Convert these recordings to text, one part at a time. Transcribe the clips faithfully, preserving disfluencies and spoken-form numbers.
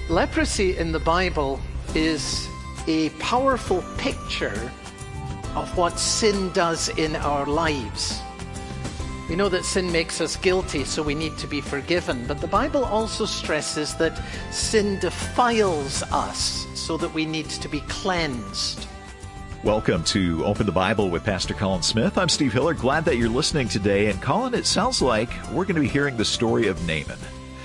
Leprosy in the Bible is a powerful picture of what sin does in our lives. We know that sin makes us guilty, so we need to be forgiven. But the Bible also stresses that sin defiles us, so that we need to be cleansed. Welcome to Open the Bible with Pastor Colin Smith. I'm Steve Hiller. Glad that you're listening today. And Colin, it sounds like we're going to be hearing the story of Naaman.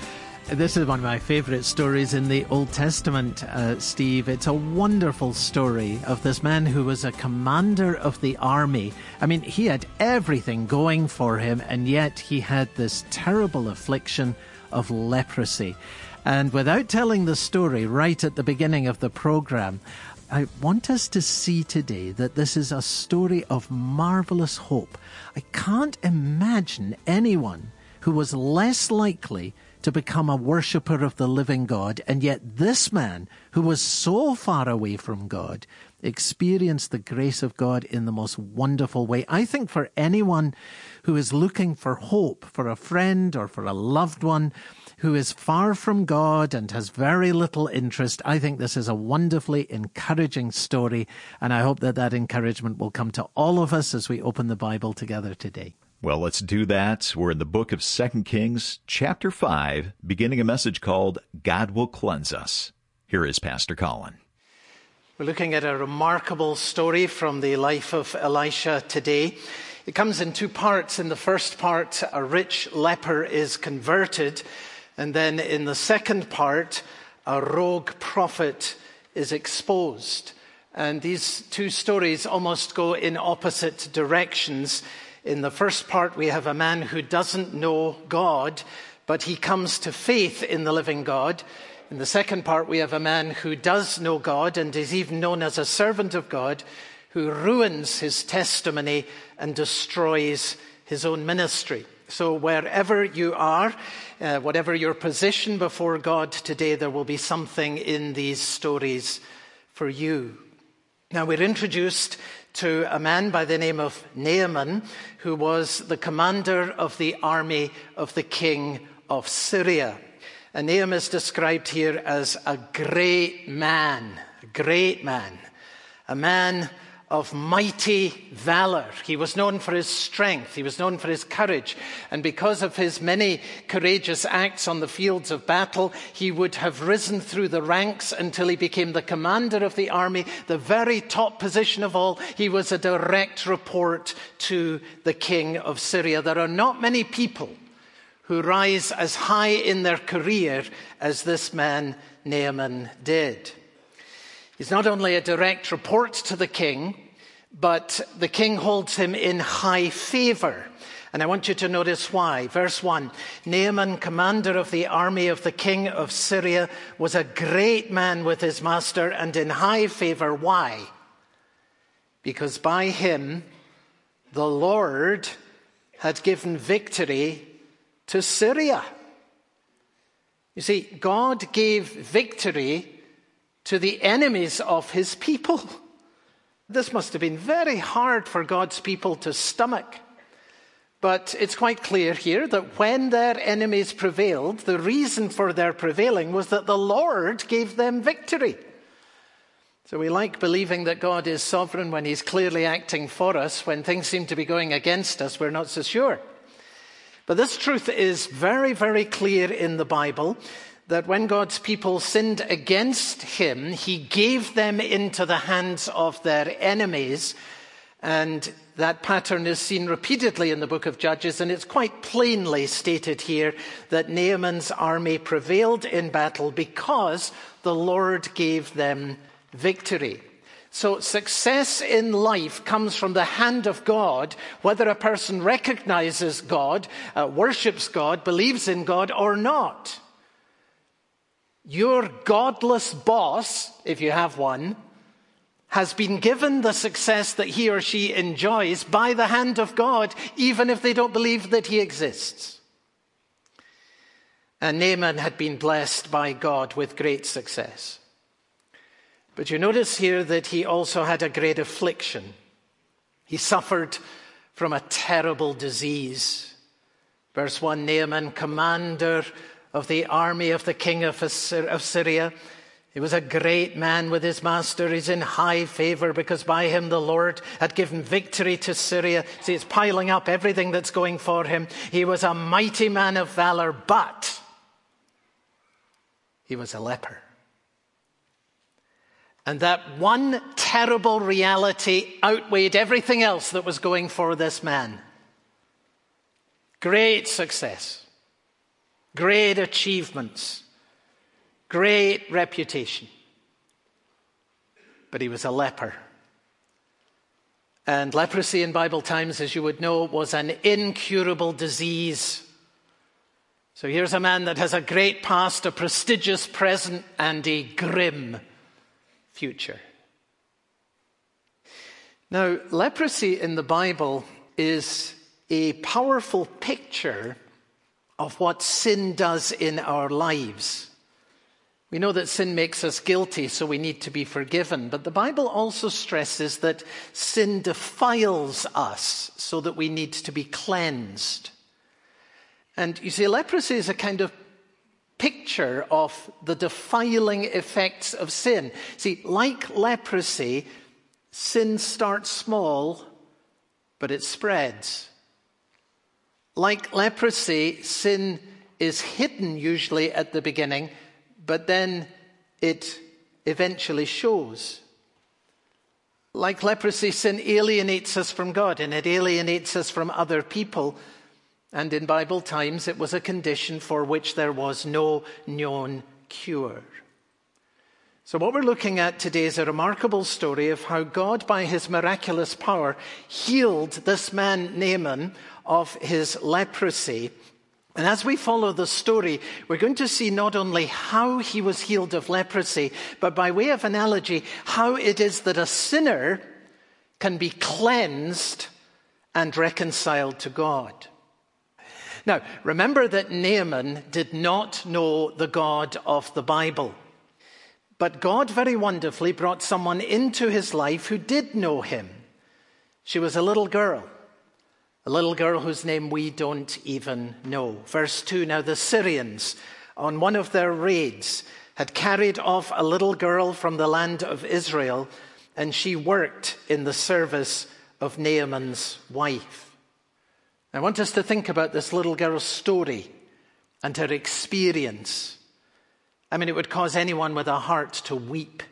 This is one of my favorite stories in the Old Testament, uh, Steve. It's a wonderful story of this man who was a commander of the army. I mean, he had everything going for him, and yet he had this terrible affliction of leprosy. And without telling the story right at the beginning of the program, I want us to see today that this is a story of marvelous hope. I can't imagine anyone who was less likely to become a worshipper of the living God, and yet this man, who was so far away from God, experienced the grace of God in the most wonderful way. I think for anyone who is looking for hope, for a friend or for a loved one who is far from God and has very little interest, I think this is a wonderfully encouraging story, and I hope that that encouragement will come to all of us as we open the Bible together today. Well, let's do that. We're in the book of Second Kings, chapter five, beginning a message called God Will Cleanse Us. Here is Pastor Colin. We're looking at a remarkable story from the life of Elisha today. It comes in two parts. In the first part, a rich leper is converted. And then in the second part, a rogue prophet is exposed. And these two stories almost go in opposite directions. In the first part, we have a man who doesn't know God, but he comes to faith in the living God. In the second part, we have a man who does know God and is even known as a servant of God, who ruins his testimony and destroys his own ministry. So wherever you are, uh, whatever your position before God today, there will be something in these stories for you. Now, we're introduced to a man by the name of Naaman, who was the commander of the army of the king of Syria. And Naaman is described here as a great man, a great man, a man of mighty valor. He was known for his strength. He was known for his courage. And because of his many courageous acts on the fields of battle, he would have risen through the ranks until he became the commander of the army, the very top position of all. He was a direct report to the king of Syria. There are not many people who rise as high in their career as this man Naaman did. He's not only a direct report to the king, but the king holds him in high favor. And I want you to notice why. Verse one, Naaman, commander of the army of the king of Syria, was a great man with his master and in high favor. Why? Because by him, the Lord had given victory to Syria. You see, God gave victory to the enemies of his people. This must have been very hard for God's people to stomach. But it's quite clear here that when their enemies prevailed, the reason for their prevailing was that the Lord gave them victory. So we like believing that God is sovereign when he's clearly acting for us. When things seem to be going against us, we're not so sure. But this truth is very, very clear in the Bible, that when God's people sinned against him, he gave them into the hands of their enemies. And that pattern is seen repeatedly in the book of Judges, and it's quite plainly stated here that Naaman's army prevailed in battle because the Lord gave them victory. So success in life comes from the hand of God, whether a person recognizes God, uh, worships God, believes in God or not. Your godless boss, if you have one, has been given the success that he or she enjoys by the hand of God, even if they don't believe that he exists. And Naaman had been blessed by God with great success. But you notice here that he also had a great affliction. He suffered from a terrible disease. Verse one, Naaman, commander of the army of the king of Syria. He was a great man with his master. He's in high favor because by him the Lord had given victory to Syria. See, it's piling up everything that's going for him. He was a mighty man of valor, but he was a leper. And that one terrible reality outweighed everything else that was going for this man. Great success, great achievements, great reputation. But he was a leper. And leprosy in Bible times, as you would know, was an incurable disease. So here's a man that has a great past, a prestigious present, and a grim future. Now, leprosy in the Bible is a powerful picture of what sin does in our lives. We know that sin makes us guilty, so we need to be forgiven. But the Bible also stresses that sin defiles us, so that we need to be cleansed. And you see, leprosy is a kind of picture of the defiling effects of sin. See, like leprosy, sin starts small, but it spreads. Like leprosy, sin is hidden usually at the beginning, but then it eventually shows. Like leprosy, sin alienates us from God, and it alienates us from other people. And in Bible times, it was a condition for which there was no known cure. So what we're looking at today is a remarkable story of how God, by his miraculous power, healed this man Naaman of his leprosy. And as we follow the story, we're going to see not only how he was healed of leprosy, but by way of analogy, how it is that a sinner can be cleansed and reconciled to God. Now, remember that Naaman did not know the God of the Bible. But God very wonderfully brought someone into his life who did know him. She was a little girl. A little girl whose name we don't even know. Verse two, now the Syrians, on one of their raids, had carried off a little girl from the land of Israel, and she worked in the service of Naaman's wife. I want us to think about this little girl's story and her experience. I mean, it would cause anyone with a heart to weep.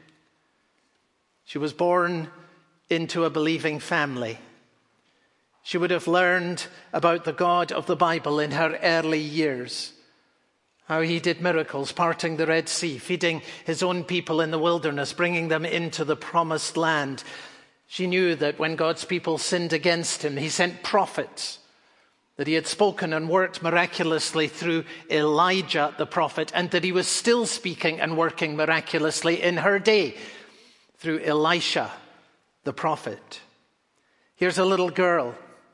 She was born into a believing family. She would have learned about the God of the Bible in her early years, how he did miracles, parting the Red Sea, feeding his own people in the wilderness, bringing them into the promised land. She knew that when God's people sinned against him, he sent prophets, that he had spoken and worked miraculously through Elijah the prophet, and that he was still speaking and working miraculously in her day through Elisha the prophet. Here's a little girl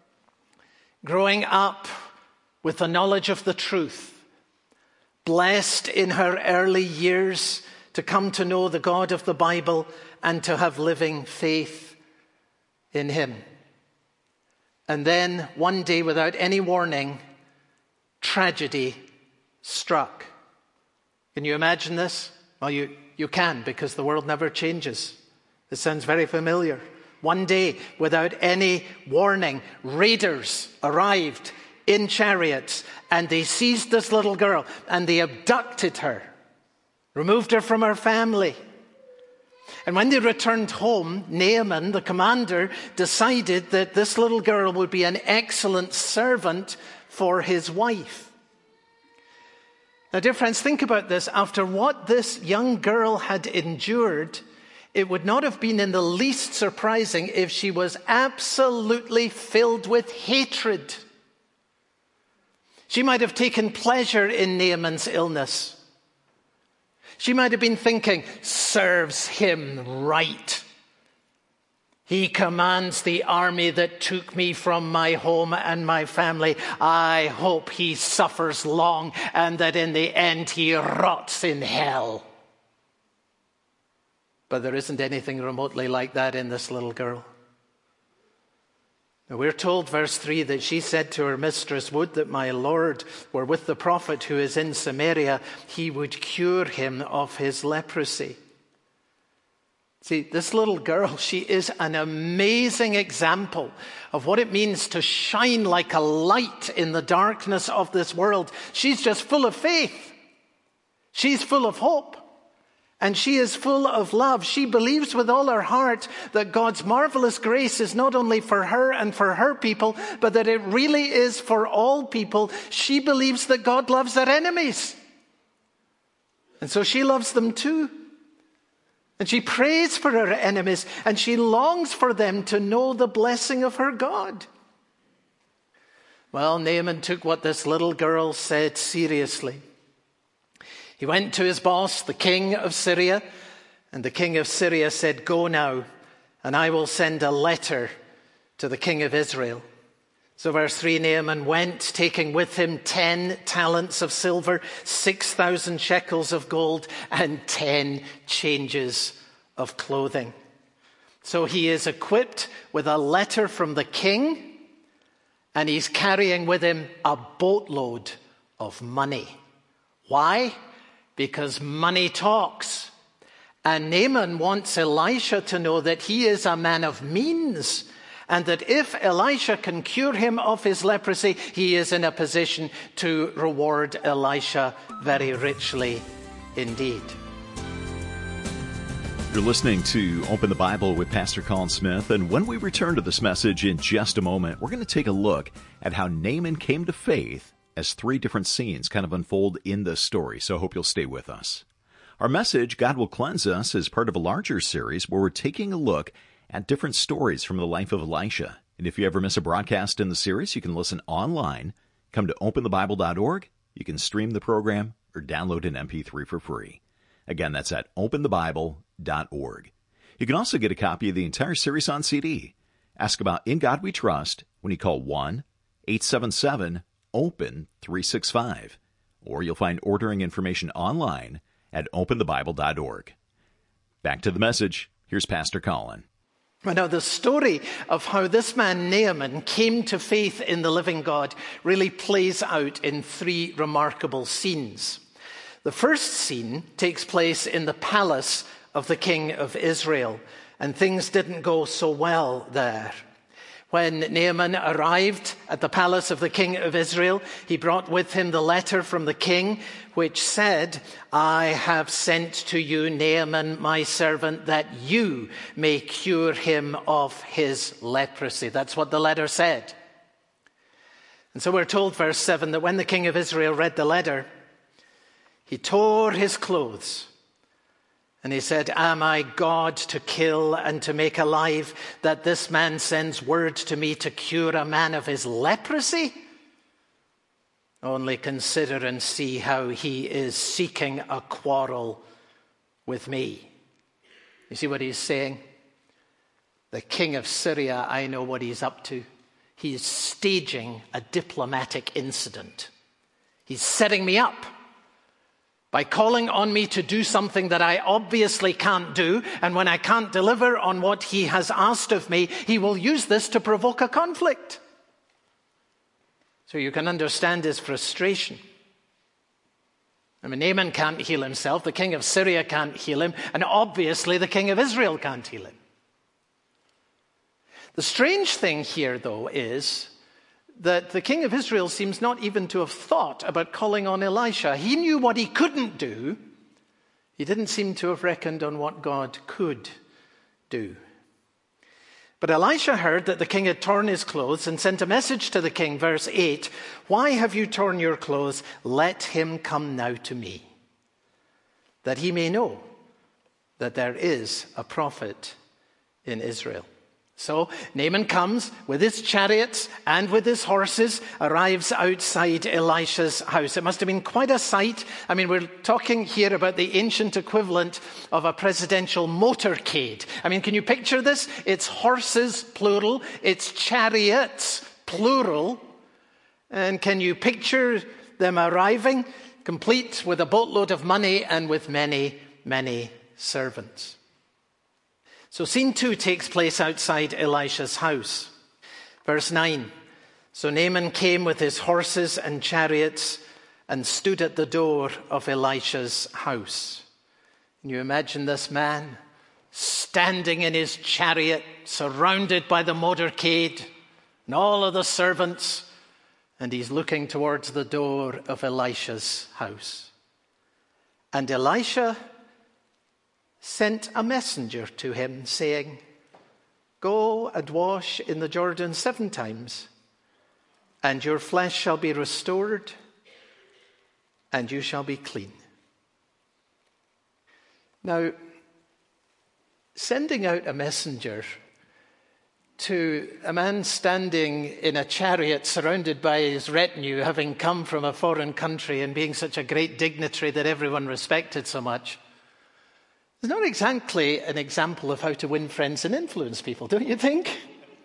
growing up with the knowledge of the truth, blessed in her early years to come to know the God of the Bible and to have living faith in him. And then one day, without any warning, tragedy struck. Can you imagine this? Well, you, you can, because the world never changes. This sounds very familiar. One day, without any warning, raiders arrived in chariots, and they seized this little girl, and they abducted her, removed her from her family. And when they returned home, Naaman, the commander, decided that this little girl would be an excellent servant for his wife. Now, dear friends, think about this. After what this young girl had endured, it would not have been in the least surprising if she was absolutely filled with hatred. She might have taken pleasure in Naaman's illness. She might have been thinking, serves him right. He commands the army that took me from my home and my family. I hope he suffers long and that in the end he rots in hell. But there isn't anything remotely like that in this little girl. Now we're told, verse three, that she said to her mistress, "Would that my Lord were with the prophet who is in Samaria, he would cure him of his leprosy." See, this little girl, she is an amazing example of what it means to shine like a light in the darkness of this world. She's just full of faith. She's full of hope. And she is full of love. She believes with all her heart that God's marvelous grace is not only for her and for her people, but that it really is for all people. She believes that God loves their enemies. And so she loves them too. And she prays for her enemies, and she longs for them to know the blessing of her God. Well, Naaman took what this little girl said seriously. He went to his boss, the king of Syria, and the king of Syria said, "Go now, and I will send a letter to the king of Israel." So verse three, Naaman went, taking with him ten talents of silver, six thousand shekels of gold, and ten changes of clothing. So he is equipped with a letter from the king, and he's carrying with him a boatload of money. Why? Because money talks. And Naaman wants Elisha to know that he is a man of means, and that if Elisha can cure him of his leprosy, he is in a position to reward Elisha very richly indeed. You're listening to Open the Bible with Pastor Colin Smith, and when we return to this message in just a moment, we're going to take a look at how Naaman came to faith as three different scenes kind of unfold in this story, so I hope you'll stay with us. Our message, God Will Cleanse Us, is part of a larger series where we're taking a look at different stories from the life of Elisha. And if you ever miss a broadcast in the series, you can listen online. Come to open the bible dot org. You can stream the program or download an M P three for free. Again, that's at open the bible dot org. You can also get a copy of the entire series on C D. Ask about In God We Trust when you call one eight seven seven open three six five. Or you'll find ordering information online at open the bible dot org. Back to the message. Here's Pastor Colin. Now, the story of how this man Naaman came to faith in the living God really plays out in three remarkable scenes. The first scene takes place in the palace of the king of Israel, and things didn't go so well there. When Naaman arrived at the palace of the king of Israel, he brought with him the letter from the king, which said, "I have sent to you Naaman, my servant, that you may cure him of his leprosy." That's what the letter said. And so we're told, verse seven, that when the king of Israel read the letter, he tore his clothes. And he said, "Am I God to kill and to make alive, that this man sends word to me to cure a man of his leprosy? Only consider and see how he is seeking a quarrel with me." You see what he's saying? The king of Syria, I know what he's up to. He's staging a diplomatic incident. He's setting me up by calling on me to do something that I obviously can't do, and when I can't deliver on what he has asked of me, he will use this to provoke a conflict. So you can understand his frustration. I mean, Naaman can't heal himself, the king of Syria can't heal him, and obviously the king of Israel can't heal him. The strange thing here, though, is that the king of Israel seems not even to have thought about calling on Elisha. He knew what he couldn't do. He didn't seem to have reckoned on what God could do. But Elisha heard that the king had torn his clothes and sent a message to the king, verse eight, "Why have you torn your clothes? Let him come now to me, that he may know that there is a prophet in Israel." So Naaman comes with his chariots and with his horses, arrives outside Elisha's house. It must have been quite a sight. I mean, we're talking here about the ancient equivalent of a presidential motorcade. I mean, can you picture this? It's horses, plural. It's chariots, plural. And can you picture them arriving, complete with a boatload of money and with many, many servants? So scene two takes place outside Elisha's house. Verse nine, so Naaman came with his horses and chariots and stood at the door of Elisha's house. Can you imagine this man standing in his chariot, surrounded by the motorcade and all of the servants, and he's looking towards the door of Elisha's house. And Elisha sent a messenger to him, saying, go and wash in the Jordan seven times, and your flesh shall be restored, and you shall be clean. Now, sending out a messenger to a man standing in a chariot surrounded by his retinue, having come from a foreign country and being such a great dignitary that everyone respected so much, is not exactly an example of how to win friends and influence people, don't you think?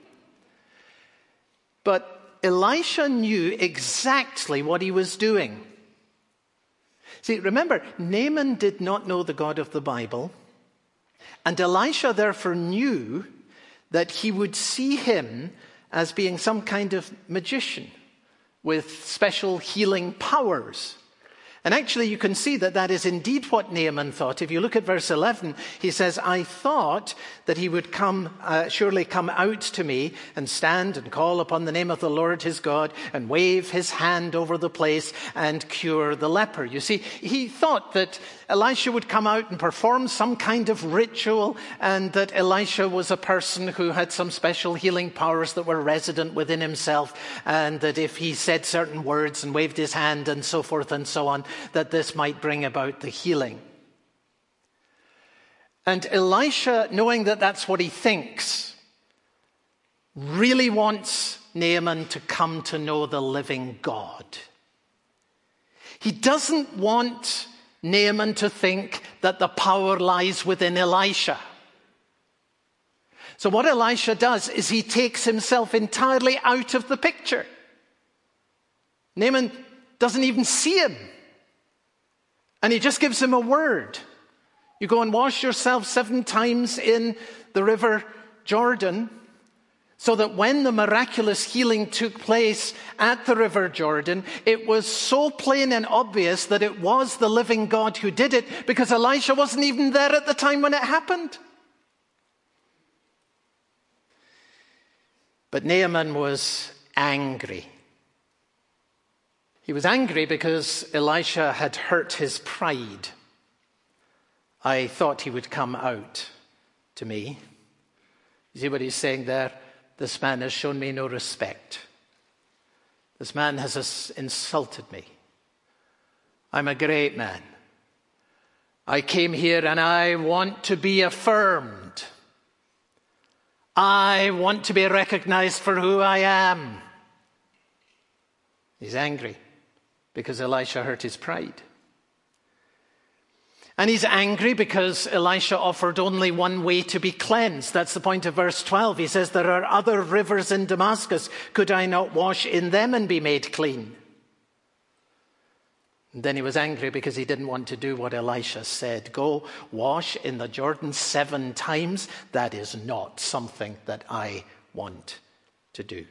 But Elisha knew exactly what he was doing. See, remember, Naaman did not know the God of the Bible, and Elisha therefore knew that he would see him as being some kind of magician with special healing powers. And actually, you can see that that is indeed what Naaman thought. If you look at verse eleven, he says, I thought that he would come, uh, surely come out to me and stand and call upon the name of the Lord his God and wave his hand over the place and cure the leper. You see, he thought that Elisha would come out and perform some kind of ritual, and that Elisha was a person who had some special healing powers that were resident within himself, and that if he said certain words and waved his hand and so forth and so on, that this might bring about the healing. And Elisha, knowing that that's what he thinks, really wants Naaman to come to know the living God. He doesn't want Naaman to think that the power lies within Elisha. So what Elisha does is he takes himself entirely out of the picture. Naaman doesn't even see him. And he just gives him a word. You go and wash yourself seven times in the river Jordan, so that when the miraculous healing took place at the river Jordan, it was so plain and obvious that it was the living God who did it, because Elisha wasn't even there at the time when it happened. But Naaman was angry. He was angry because Elisha had hurt his pride. I thought he would come out to me. You see what he's saying there? This man has shown me no respect. This man has insulted me. I'm a great man. I came here and I want to be affirmed. I want to be recognized for who I am. He's angry because Elisha hurt his pride. And he's angry because Elisha offered only one way to be cleansed. That's the point of verse twelve. He says, there are other rivers in Damascus. Could I not wash in them and be made clean? And then he was angry because he didn't want to do what Elisha said. Go wash in the Jordan seven times. That is not something that I want to do.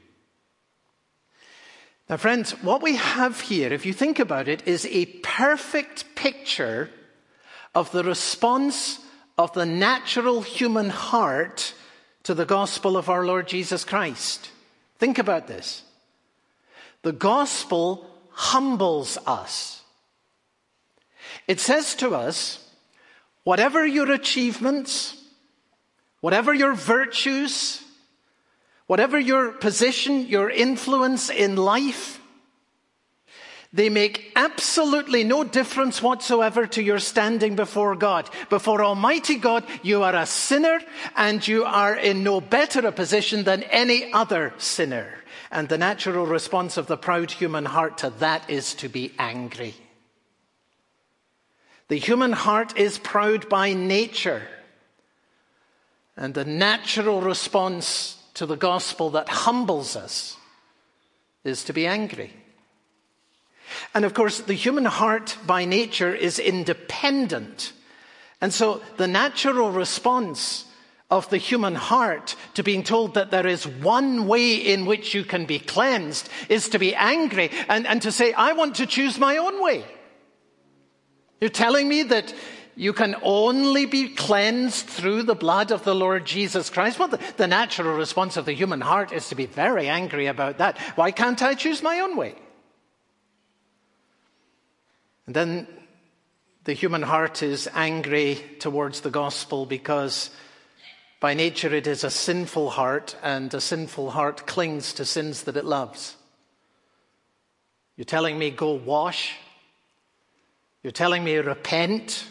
Now, friends, what we have here, if you think about it, is a perfect picture of the response of the natural human heart to the gospel of our Lord Jesus Christ. Think about this. The gospel humbles us. It says to us, whatever your achievements, whatever your virtues, whatever your position, your influence in life, they make absolutely no difference whatsoever to your standing before God. Before Almighty God, you are a sinner, and you are in no better a position than any other sinner. And the natural response of the proud human heart to that is to be angry. The human heart is proud by nature. And the natural response to the gospel that humbles us is to be angry. And of course, the human heart by nature is independent. And so the natural response of the human heart to being told that there is one way in which you can be cleansed is to be angry and, and to say, I want to choose my own way. You're telling me that you can only be cleansed through the blood of the Lord Jesus Christ? Well, the, the natural response of the human heart is to be very angry about that. Why can't I choose my own way? And then the human heart is angry towards the gospel because by nature it is a sinful heart, and a sinful heart clings to sins that it loves. You're telling me go wash? You're telling me repent?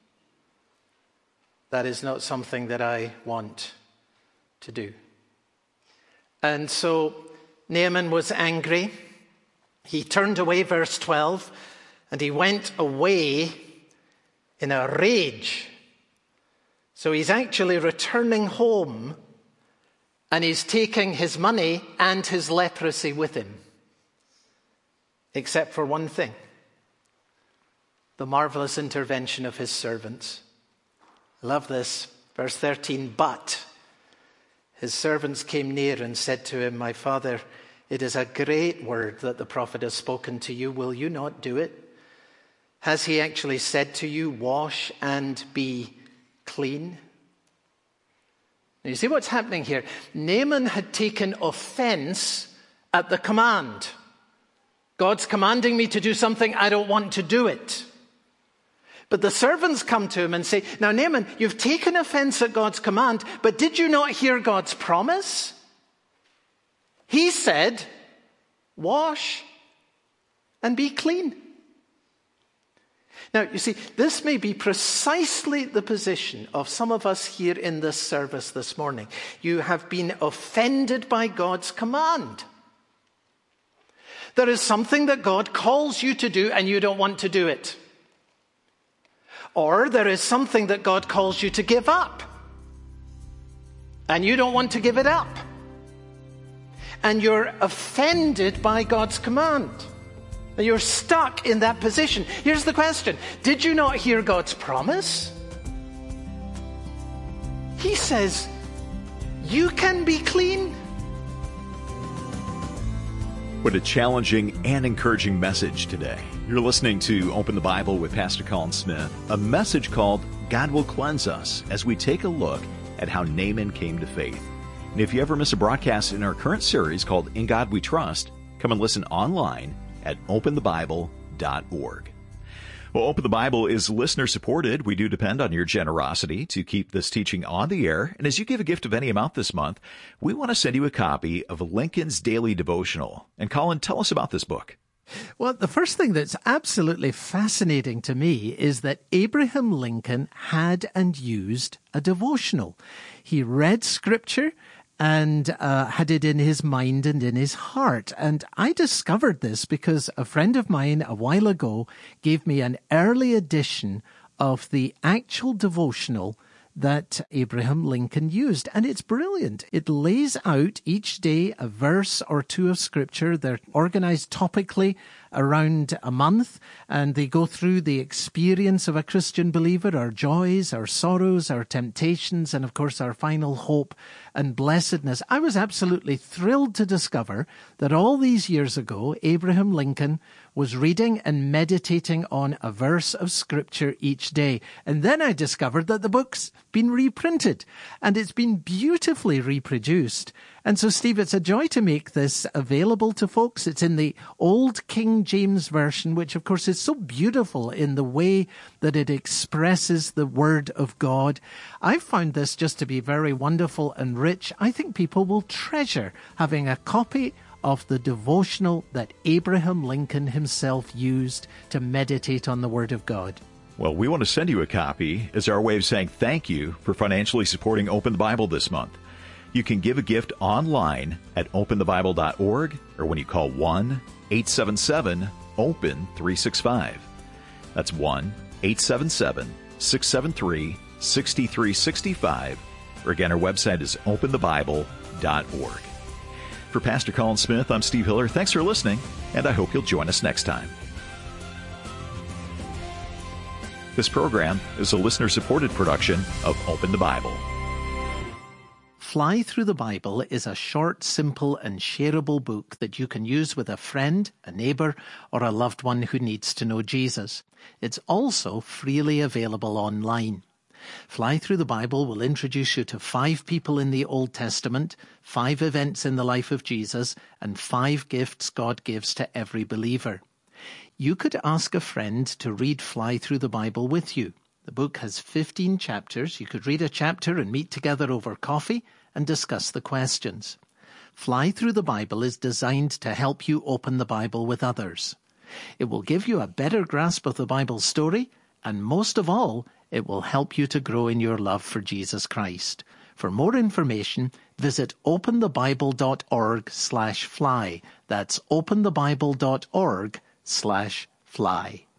That is not something that I want to do. And so Naaman was angry. He turned away, verse twelve, and he went away in a rage. So he's actually returning home, and he's taking his money and his leprosy with him. Except for one thing: the marvelous intervention of his servants. I love this. Verse thirteen, but his servants came near and said to him, my father, it is a great word that the prophet has spoken to you. Will you not do it? Has he actually said to you, wash and be clean? Now you see what's happening here. Naaman had taken offense at the command. God's commanding me to do something, I don't want to do it. But the servants come to him and say, now Naaman, you've taken offense at God's command, but did you not hear God's promise? He said, wash and be clean. Now, you see, this may be precisely the position of some of us here in this service this morning. You have been offended by God's command. There is something that God calls you to do and you don't want to do it. Or there is something that God calls you to give up and you don't want to give it up. And you're offended by God's command. You're stuck in that position. Here's the question. Did you not hear God's promise? He says, you can be clean. What a challenging and encouraging message today. You're listening to Open the Bible with Pastor Colin Smith, a message called God Will Cleanse Us, as we take a look at how Naaman came to faith. And if you ever miss a broadcast in our current series called In God We Trust, come and listen online at open the bible dot org. Well, Open the Bible is listener supported. We do depend on your generosity to keep this teaching on the air. And as you give a gift of any amount this month, we want to send you a copy of Lincoln's Daily Devotional. And Colin, tell us about this book. Well, the first thing that's absolutely fascinating to me is that Abraham Lincoln had and used a devotional. He read Scripture and uh, had it in his mind and in his heart. And I discovered this because a friend of mine a while ago gave me an early edition of the actual devotional that Abraham Lincoln used. And it's brilliant. It lays out each day a verse or two of Scripture. They're organized topically around a month, and they go through the experience of a Christian believer, our joys, our sorrows, our temptations, and of course our final hope and blessedness. I was absolutely thrilled to discover that all these years ago, Abraham Lincoln was reading and meditating on a verse of Scripture each day. And then I discovered that the book's been reprinted, and it's been beautifully reproduced. And so, Steve, it's a joy to make this available to folks. It's in the Old King James Version, which, of course, is so beautiful in the way that it expresses the Word of God. I found this just to be very wonderful and rich. I think people will treasure having a copy of the devotional that Abraham Lincoln himself used to meditate on the Word of God. Well, we want to send you a copy as our way of saying thank you for financially supporting Open the Bible this month. You can give a gift online at open the bible dot org or when you call one eight seven seven open three six five. That's one eight seven seven six seven three six three six five. Or again, our website is open the bible dot org. For Pastor Colin Smith, I'm Steve Hiller. Thanks for listening, and I hope you'll join us next time. This program is a listener-supported production of Open the Bible. Fly Through the Bible is a short, simple and shareable book that you can use with a friend, a neighbour or a loved one who needs to know Jesus. It's also freely available online. Fly Through the Bible will introduce you to five people in the Old Testament, five events in the life of Jesus, and five gifts God gives to every believer. You could ask a friend to read Fly Through the Bible with you. The book has fifteen chapters. You could read a chapter and meet together over coffee and discuss the questions. Fly Through the Bible is designed to help you open the Bible with others. It will give you a better grasp of the Bible story, and most of all, it will help you to grow in your love for Jesus Christ. For more information, visit openthebible.org slash fly. That's openthebible.org slash fly.